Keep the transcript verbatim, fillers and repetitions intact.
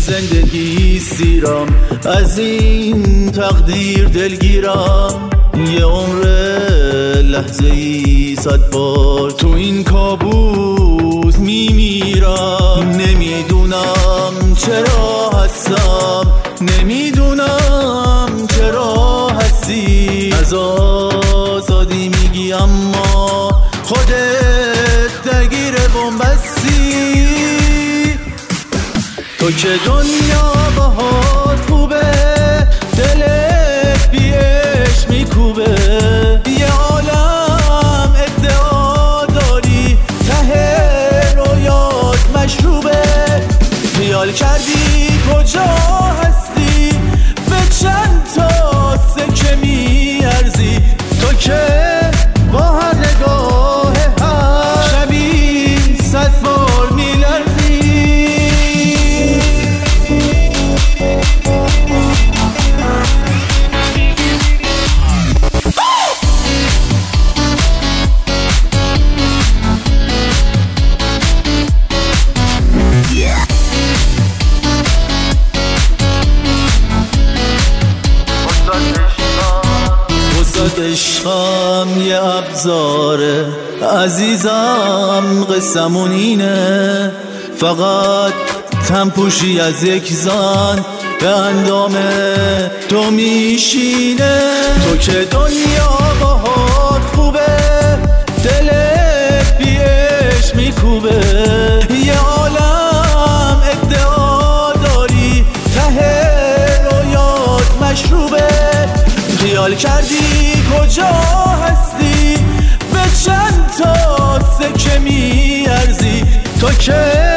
زندگی سیرم، از این تقدیر دلگیرم. یه عمر لحظه ای صد بار تو این کابوس میمیرم. نمیدونم چرا هستم، نمیدونم چرا هستی. از آزادی میگی اما خودت درگیر بن‌بستی. تو که دنیا باهات خوبه، دلت بی عشق میکوبه. یه عالم ادعا داری، ته رویات مشروبه. خیال کردی کجا هستی، به چند تا سکه میارزی. تو که با هر نگاه هم شبی صد بار میلرزی. عشقم یه ابزاره عزیزم، قصمون اینه. فقط تنپوشی از یک زن به اندام تو میشینه. تو که دنیا باهات خوبه، دلت بی عشق میکوبه. یه عالم ادعا داری، ته رویات مشروبه. خیال کردی کجا هستی، به چند تا سکه میارزی. تو که